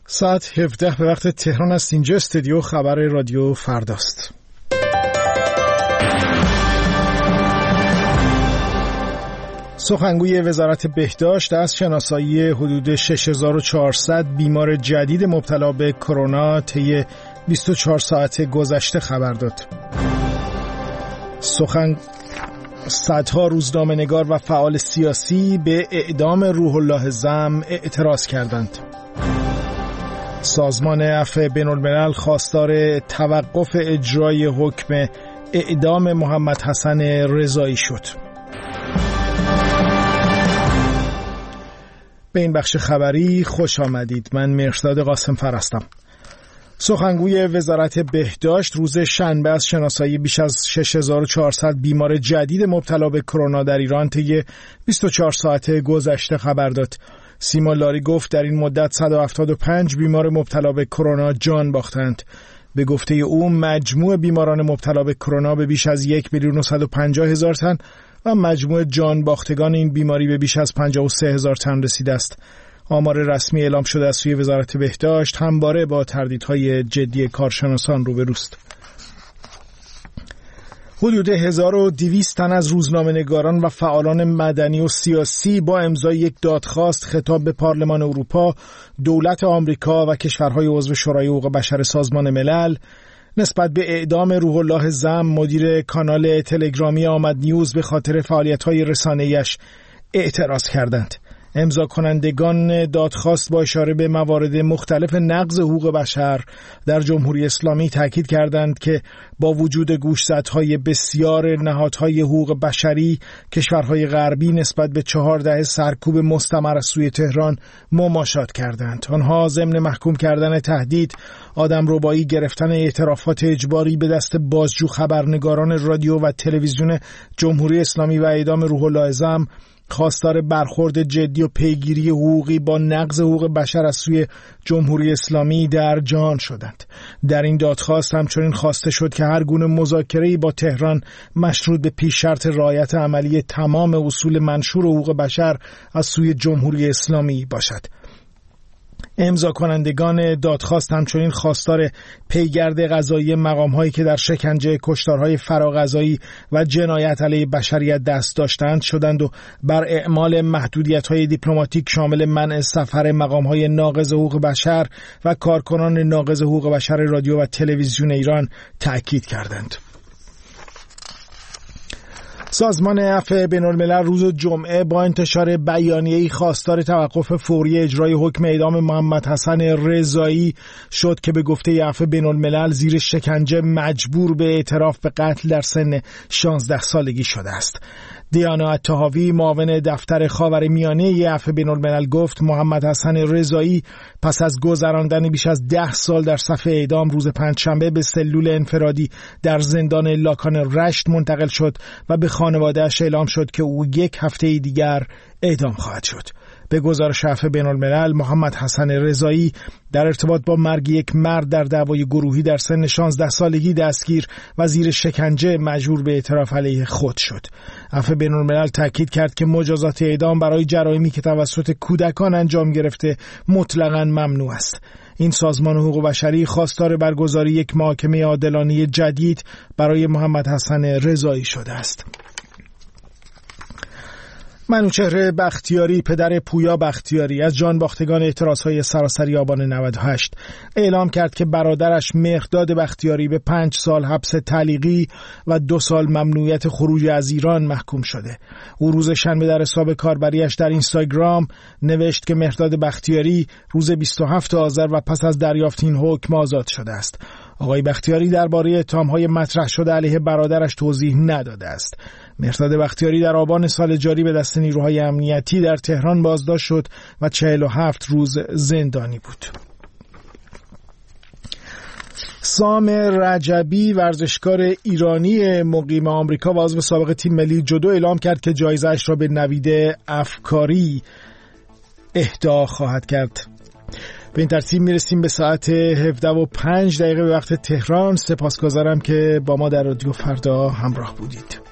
ساعت 17 به وقت تهران است. اینجا استودیو خبر رادیو فرداست. سخنگوی وزارت بهداشت از شناسایی حدود 6400 بیمار جدید مبتلا به کرونا طی 24 ساعت گذشته خبر داد. صدها روزنامه‌نگار و فعال سیاسی به اعدام روح الله زم اعتراض کردند. سازمان عفو بین‌الملل خواستار توقف اجرای حکم اعدام محمد حسن رضایی شد. به این بخش خبری خوش آمدید. من مهرداد قاسمفر هستم. سخنگوی وزارت بهداشت روز شنبه از شناسایی بیش از 6400 بیمار جدید مبتلا به کرونا در ایران طی 24 ساعت گذشته خبر داد. سیما لاری گفت در این مدت 175 بیمار مبتلا به کرونا جان باختند. به گفته او مجموع بیماران مبتلا به کرونا به بیش از 1,150,000 تن و مجموع جان باختگان این بیماری به بیش از 53,000 تن رسیده است. آمار رسمی اعلام شده از سوی وزارت بهداشت همواره با تردیدهای جدی کارشناسان روبروست. حدود 1200 تن از روزنامه‌نگاران و فعالان مدنی و سیاسی با امضای یک دادخواست خطاب به پارلمان اروپا، دولت آمریکا و کشورهای عضو شورای حقوق بشر سازمان ملل نسبت به اعدام روح الله زم مدیر کانال تلگرامی آمد نیوز به خاطر فعالیت‌های رسانه‌ایش اعتراض کردند. امضا کنندگان دادخواست با اشاره به موارد مختلف نقض حقوق بشر در جمهوری اسلامی تاکید کردند که با وجود گوشزدهای بسیار نهادهای حقوق بشری، کشورهای غربی نسبت به 4 دهه سرکوب مستمر از سوی تهران مماشات کردند. آنها ضمن محکوم کردن تهدید، آدمربایی، گرفتن اعترافات اجباری به دست بازجو خبرنگاران رادیو و تلویزیون جمهوری اسلامی و اعدام روح الله زم خواستار برخورد جدی و پیگیری حقوقی با نقض حقوق بشر از سوی جمهوری اسلامی در جهان شدند. در این دادخواست همچنین خواسته شد که هر گونه مذاکره‌ای با تهران مشروط به پیش شرط رعایت عملی تمام اصول منشور حقوق بشر از سوی جمهوری اسلامی باشد. امضا کنندگان دادخواست همچنین خواستار پیگرد قضایی مقام‌هایی که در شکنجه، کشتارهای فراقضایی و جنایت علیه بشریت دست داشتند شدند و بر اعمال محدودیت‌های دیپلماتیک شامل منع سفر مقام‌های ناقض حقوق بشر و کارکنان ناقض حقوق بشر رادیو و تلویزیون ایران تأکید کردند. سازمان عفو بین‌الملل روز جمعه با انتشار بیانیه‌ای خواستار توقف فوری اجرای حکم اعدام محمد حسن رضایی شد که به گفته عفو بین‌الملل زیر شکنجه مجبور به اعتراف به قتل در سن 16 سالگی شده است. دیانا الطحاوی معاون دفتر خاورمیانه عفو بین‌الملل گفت محمد حسن رضایی پس از گذراندن بیش از 10 سال در صف اعدام روز پنجشنبه به سلول انفرادی در زندان لاکان رشت منتقل شد و به خانواده‌اش اعلام شد که او 1 هفته دیگر اعدام خواهد شد. به گزارش عفو بین‌الملل محمد حسن رضایی در ارتباط با مرگ یک مرد در دعوای گروهی در سن 16 سالگی دستگیر و زیر شکنجه مجبور به اعتراف علیه خود شد. عفو بین‌الملل تاکید کرد که مجازات اعدام برای جرایمی که توسط کودکان انجام گرفته مطلقاً ممنوع است. این سازمان حقوق بشری خواستار برگزاری یک محاکمه عادلانه جدید برای محمد حسن رضایی شده است. منوچهر بختیاری، پدر پویا بختیاری، از جان باختگان اعتراضهای سراسری آبان 98 اعلام کرد که برادرش مهرداد بختیاری به 5 سال حبس تعلیقی و 2 سال ممنوعیت خروج از ایران محکوم شده. او روز شنبه در حساب کاربریش در اینستاگرام نوشت که مهرداد بختیاری روز 27 آذر و پس از دریافت این حکم آزاد شده است. آقای بختیاری درباره اتهام‌های مطرح شده علیه برادرش توضیح نداده است. مهرداد بختیاری در آبان سال جاری به دست نیروهای امنیتی در تهران بازداشت شد و 47 روز زندانی بود. سام رجبی، ورزشکار ایرانی مقیم آمریکا و عضو سابق تیم ملی جودو، اعلام کرد که جایزه‌اش را به نوید افکاری اهدا خواهد کرد. به این ترتیب میرسیم به ساعت 17:05 به وقت تهران. سپاسگزارم که با ما در رادیو فردا همراه بودید.